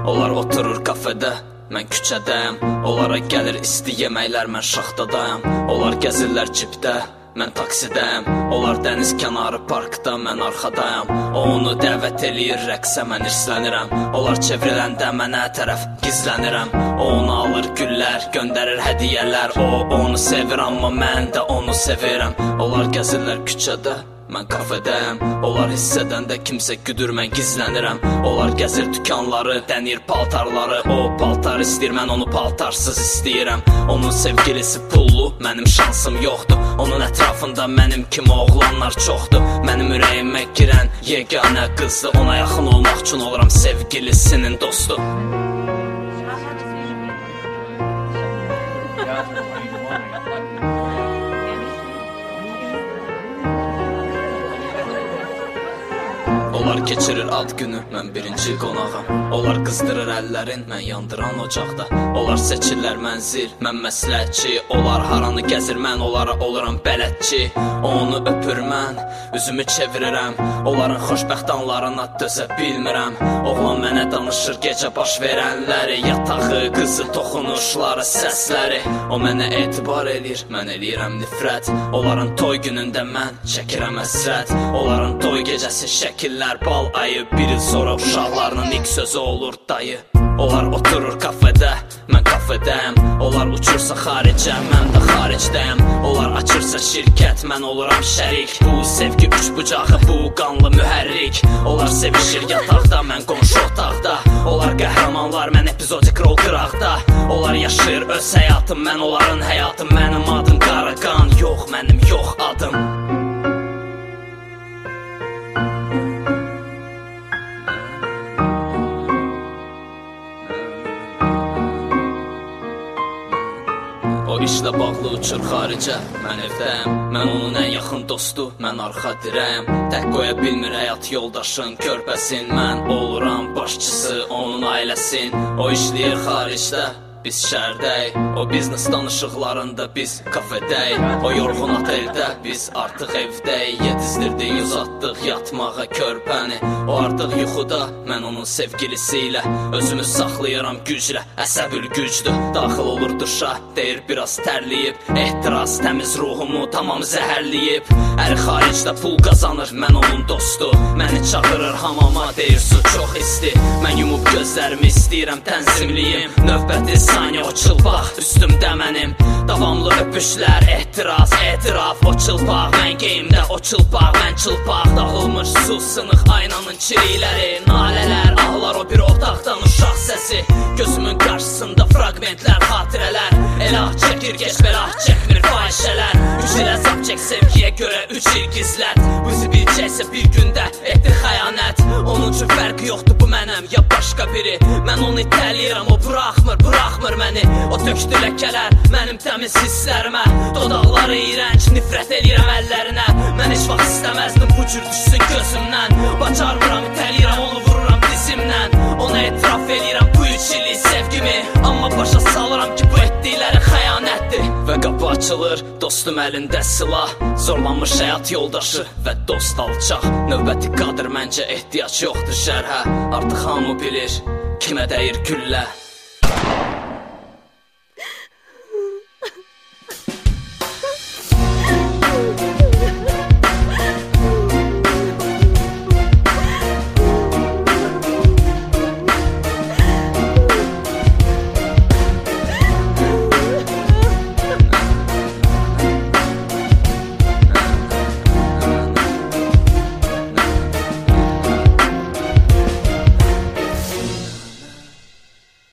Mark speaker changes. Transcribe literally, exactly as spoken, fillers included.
Speaker 1: Onlar oturur kafedə, mən küçədəyəm. Onlara gəlir isti yeməklər, mən şaxtadayam. Onlar gəzirlər cipdə, mən taksidəyəm. Onlar dəniz kənarı parkda, mən arxadayam. O onu dəvət eləyir rəqsə, mən irslənirəm. Onlar çevriləndə mənə tərəf gizlənirəm. O onu alır güllər, göndərir hədiyələr. O onu sevir, amma mən də onu sevirəm. Onlar gəzirlər küçədə, mən kafedəyəm. Onlar hiss edəndə kimsə güdür, mən gizlənirəm. Onlar gəzir dükanları, dənir paltarları. O paltar istəyir, mən onu paltarsız istəyirəm. Onun sevgilisi pullu, mənim şansım yoxdur. Onun ətrafında mənim kimi oğlanlar çoxdur. Mənim ürəyimə girən yeganə qızdır. Ona yaxın olmaq üçün oluram sevgilisinin dostu. Onlar keçirir ad günü, mən birinci qonağam. Onlar qızdırır əllərin, mən yandıran ocaqda. Onlar seçirlər mənzil, mən məsləhətçi. Onlar haranı gəzir, mən onlara oluram bələdçi. Onu öpür mən, üzümü çevirirəm. Onların xoşbəxt anlarına dözə bilmirəm. Oğlan mənə danışır gecə baş verənləri, yatağı, qızı, toxunuşları, səsləri. O mənə etibar edir, mən eləyirəm nifrət. Onların toy günündə mən çəkirəm əsrət. Onların toy gecəsi şəkillər, bal ayı. Bir il sonra uşaqlarının ilk sözü olur dayı. Onlar oturur kafedə, mən kafedəyəm. Onlar uçursa xaricə, mən də xaricdəyəm. Onlar açırsa şirkət, mən oluram şərik. Bu sevgi üç bucağı, bu qanlı mühərrik. Onlar sevişir yataqda, mən qonşu otaqda. Onlar qəhrəmanlar, mən epizodik rol qıraqda. Onlar yaşayır öz həyatım, mən onların həyatım. Mənim adım Qaraqan, yox mənim yox adım. O işlə bağlı uçur xaricə, mən evdəyəm. Mən onun ən yaxın dostu, mən arxa dirəyəm. Tək qoya bilmir həyat yoldaşın körpəsin. Mən oluram başçısı, onun ailəsin. O işləyir xaricdə, biz şəhərdəyik. O biznes danışıqlarında, biz kafedəyik. O yorğun oteldə, biz artıq evdəyik. Yedizdirdik, uzatdıq yatmağa körpəni. O artıq yuxuda, mən onun sevgilisi ilə. Özümü saxlayıram güclə, əsəbül gücdür. Daxil olur duşa, deyir biraz tərliyib. Ehtiras təmiz ruhumu tamam zəhərliyib. Əri xaricdə pul qazanır, mən onun dostu. Məni çağırır hamama, deyir su çox isti. Mən yumub gözlərimi istəyirəm tənzimliyim. Növbəti saniyə o çılpaq üstümdə mənim. Davamlı öpüşlər, ehtiras, etiraf. O çılpaq, mən geyimdə o çılpaq, mən çılpaq. Dağılmış su, sınıq aynanın çilikləri. Nalələr, ahlar o bir otaqdan uşaq səsi. Gözümün qarşısında fragmentlər, xatirələr. Elah çəkir, geç belah çəkmir fahişələr. Üç ilə zap çək sevgiyə görə üç il gizlət. Bizi bilcəksə bir gündə etdi xəyanət. Onun üçün fərqi yoxdur bu mənəm ya başqa biri. Mən onu itəliyirəm, o buraxmır, buraxmır məni. O tökdü ləkələr mənim təmiz hisslərimə. Dodaqları iyrənc, nifrət eləyirəm əllərinə. Mən heç vaxt istəməzdim bu cür düşsün gözümdən. Bacarmıram, itəliyirəm, onu vururam dizimdən. Ona etiraf eləyirəm bu üç illik sevgimi. Amma başa salıram ki bu etdikləri xəyanətdir. Və qapı açılır, dostum əlində silah. Zorlanmış həyat yoldaşı və dost alçaq. Növbəti qadr məncə ehtiyac yoxdur şərhə. Artıq hamı bilir kimə dəyir güllə.